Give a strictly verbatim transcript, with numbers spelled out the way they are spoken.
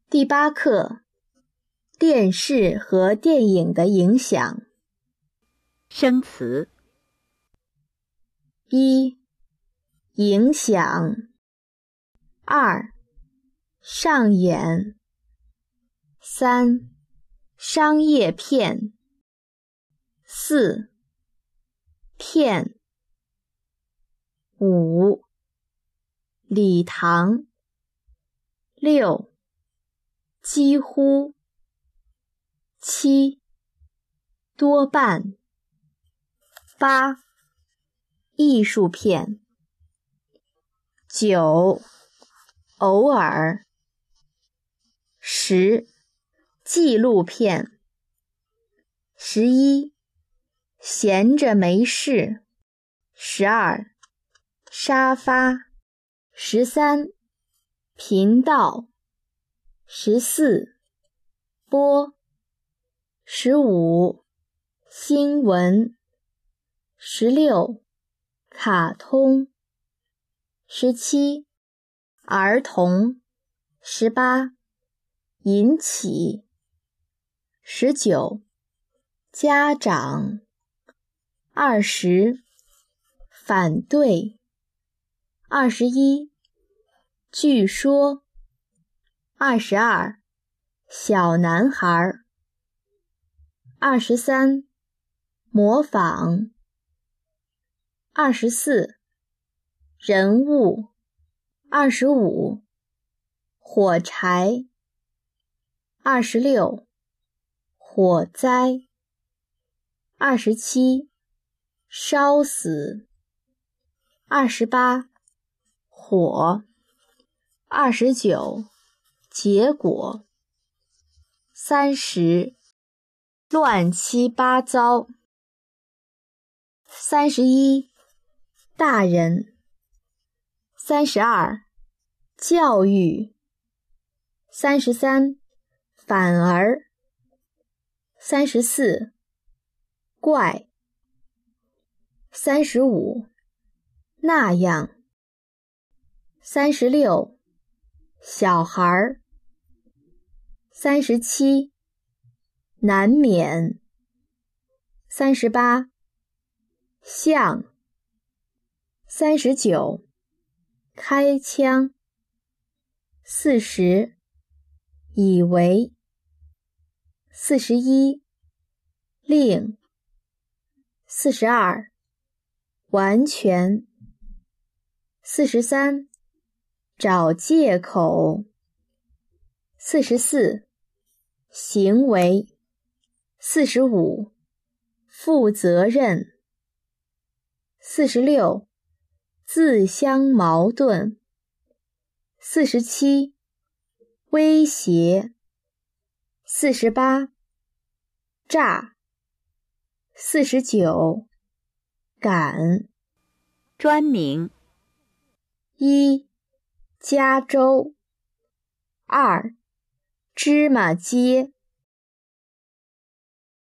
第八课，电视和电影的影响。 生词： 一、影响；二、上演；三、商业片；四、骗；五、礼堂；六、几乎；七、多半；八、艺术片；九、偶尔；十、纪录片；十一、闲着没事；十二、沙发；十三、频道；十四、播；十五、新闻；十六、卡通；十七、儿童；十八、引起；十九、家长；二十、反对；二十一、据说；二十二、小男孩；二十三、模仿；二十四、人物；二十五、火柴；二十六、火灾；二十七、烧死；二十八、火；二十九、结果；三十、乱七八糟；三十一、大人；三十二、教育；三十三、反而；三十四、怪；三十五、那样；三十六、小孩儿；三十七、难免；三十八、像；三十九、开枪；四十、以为；四十一、令；四十二、完全；四十三、找借口；四十四、行为；四十五、负责任；四十六、自相矛盾；四十七、威胁；四十八、诈；四十九、赶。 专名： 一、加州；二、芝麻街；